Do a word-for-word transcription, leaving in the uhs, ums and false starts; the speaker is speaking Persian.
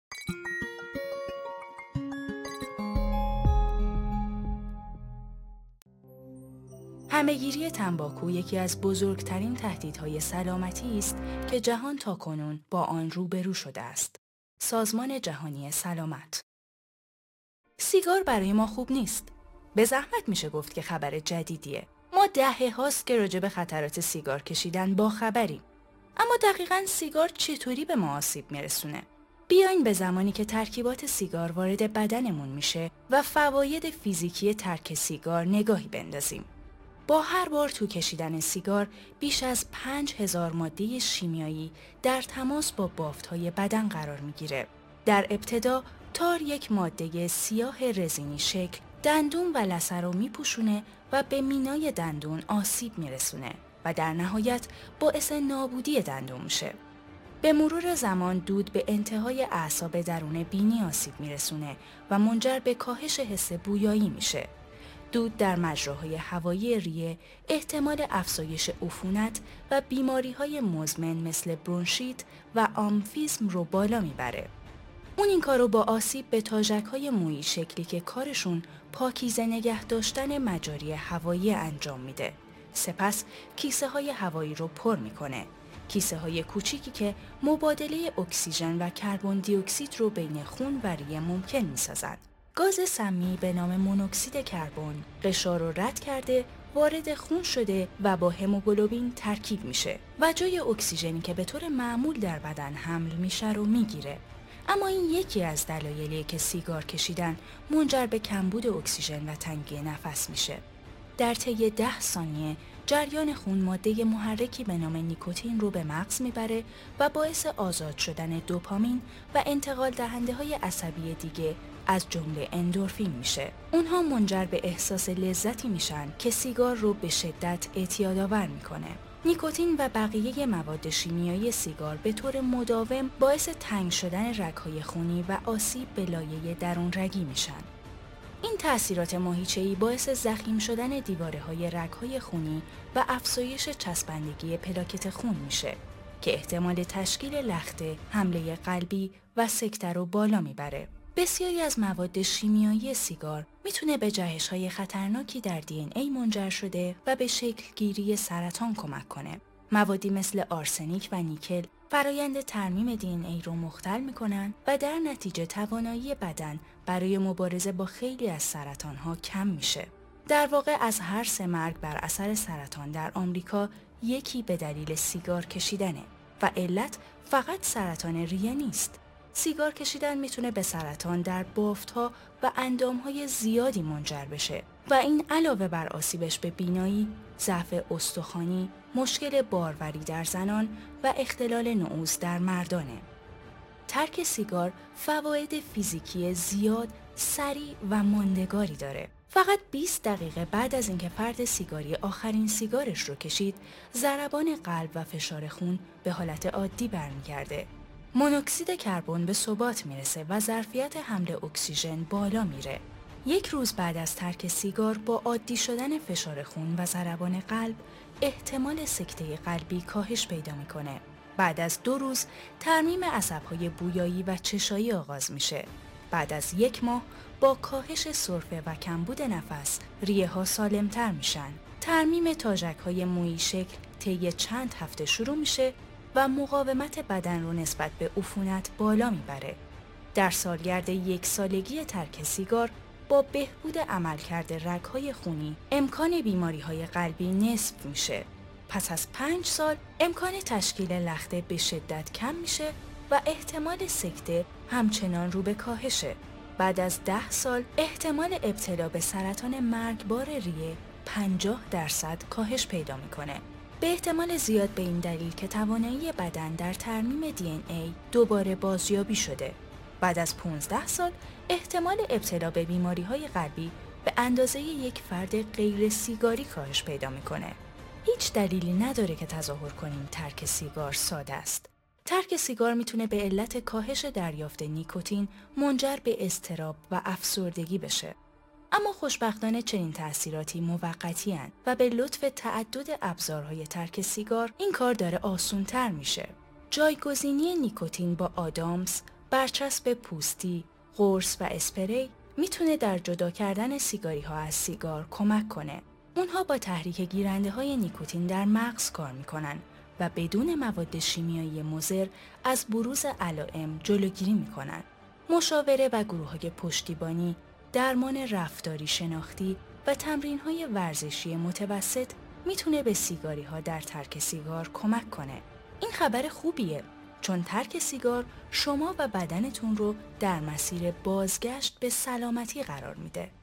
همه‌گیری تنباکو یکی از بزرگترین تهدیدهای سلامتی است که جهان تاکنون با آن روبرو شده است. سازمان جهانی سلامت. سیگار برای ما خوب نیست. به زحمت میشه گفت که خبر جدیدیه. ما دهه هاست که راجع به خطرات سیگار کشیدن با خبریم. اما دقیقاً سیگار چطوری به ما آسیب میرسونه؟ بیاین به زمانی که ترکیبات سیگار وارد بدنمون میشه و فواید فیزیکی ترک سیگار نگاهی بندازیم. با هر بار تو کشیدن سیگار بیش از پنج هزار ماده شیمیایی در تماس با بافت‌های بدن قرار میگیره. در ابتدا تار یک ماده سیاه رزینی شکل دندون و لثه رو میپوشونه و به مینای دندون آسیب میرسونه و در نهایت باعث نابودی دندون میشه. به مرور زمان دود به انتهای اعصاب درون بینی آسیب میرسونه و منجر به کاهش حس بویایی میشه. دود در مجراهای هوایی ریه احتمال افزایش عفونت و بیماری‌های مزمن مثل برونشیت و آمفیزم رو بالا میبره. اون این کارو با آسیب به تاژک‌های مویی شکلی که کارشون پاکیزه نگه داشتن مجاری هوایی انجام میده. سپس کیسه های هوایی رو پر میکنه. کیسه های کوچیکی که مبادله اکسیژن و کربن دی اکسید رو بین خون و ریه ممکن میسازن. گاز سمی به نام مونوکسید کربن قشار رو رد کرده، وارد خون شده و با هموگلوبین ترکیب میشه و جای اکسیژنی که به طور معمول در بدن حمل میشه رو میگیره. اما این یکی از دلایلیه که سیگار کشیدن منجر به کمبود اکسیژن و تنگی نفس میشه. در طی ده ثانیه جریان خون ماده محرکی به نام نیکوتین رو به مغز میبره و باعث آزاد شدن دوپامین و انتقال دهنده های عصبی دیگه از جمله اندورفین میشه. اونها منجر به احساس لذتی میشن که سیگار رو به شدت اعتیادآور میکنه. نیکوتین و بقیه مواد شیمیایی سیگار به طور مداوم باعث تنگ شدن رگ‌های خونی و آسیب به لایه درون رگی میشن. این تأثیرات ماهیچه‌ای باعث ضخیم شدن دیواره‌های رگ‌های خونی و افزایش چسبندگی پلاکت خون میشه که احتمال تشکیل لخته، حمله قلبی و سکته رو بالا میبره. بسیاری از مواد شیمیایی سیگار میتونه به جهش‌های خطرناکی در دی ان ای منجر شده و به شکلگیری سرطان کمک کنه. موادی مثل آرسنیک و نیکل فرایند ترمیم دی ان ای رو مختل میکنن و در نتیجه توانایی بدن برای مبارزه با خیلی از سرطان‌ها کم میشه. در واقع از هر سه مرگ بر اثر سرطان در آمریکا یکی به دلیل سیگار کشیدنه و علت فقط سرطان ریه نیست. سیگار کشیدن میتونه به سرطان در بافت‌ها و اندام‌های زیادی منجر بشه و این علاوه بر آسیبش به بینایی، ضعف استخوانی، مشکل باروری در زنان و اختلال نعوذ در مردانه. ترک سیگار فواید فیزیکی زیاد، سریع و ماندگاری داره. فقط بیست دقیقه بعد از اینکه فرد سیگاری آخرین سیگارش رو کشید، ضربان قلب و فشار خون به حالت عادی برمیگرده. مونوکسید کربن به ثبات میرسه و ظرفیت حمل اکسیژن بالا میره. یک روز بعد از ترک سیگار با عادی شدن فشار خون و ضربان قلب، احتمال سکته قلبی کاهش پیدا میکنه. بعد از دو روز ترمیم عصب‌های بویایی و چشایی آغاز میشه. بعد از یک ماه با کاهش سرفه و کمبود نفس، ریه‌ها سالمتر میشن. ترمیم تاژک‌های مویی شکل طی چند هفته شروع میشه و مقاومت بدن رو نسبت به عفونت بالا میبره. در سالگرد یک سالگی ترک سیگار با بهبود عملکرد رگ‌های خونی امکان بیماری‌های قلبی نصف میشه. پس از پنج سال امکان تشکیل لخته به شدت کم میشه و احتمال سکته همچنان رو به کاهشه. بعد از ده سال احتمال ابتلا به سرطان مرگبار ریه پنجاه درصد کاهش پیدا میکنه. به احتمال زیاد به این دلیل که توانایی بدن در ترمیم دی ان ای دوباره بازیابی شده. بعد از پانزده سال احتمال ابتلا به بیماری‌های قلبی به اندازه یک فرد غیر سیگاری کاهش پیدا میکنه. هیچ دلیلی نداره که تظاهر کنیم ترک سیگار ساده است. ترک سیگار میتونه به علت کاهش دریافت نیکوتین منجر به اضطراب و افسردگی بشه. اما خوشبختانه چنین تأثیراتی موقتی هستند و به لطف تعدد ابزارهای ترک سیگار این کار داره آسونتر میشه. جایگزینی نیکوتین با آدامس، برچسب پوستی، قرص و اسپری میتونه در جدا کردن سیگاری ها از سیگار کمک کنه. اونها با تحریک گیرنده های نیکوتین در مغز کار میکنن و بدون مواد شیمیایی مضر از بروز علائم جلوگیری میکنن. مشاوره و گروه های پشتیبانی، درمان رفتاری شناختی و تمرین های ورزشی متوسط میتونه به سیگاری ها در ترک سیگار کمک کنه. این خبر خوبیه، چون ترک سیگار شما و بدنتون رو در مسیر بازگشت به سلامتی قرار میده.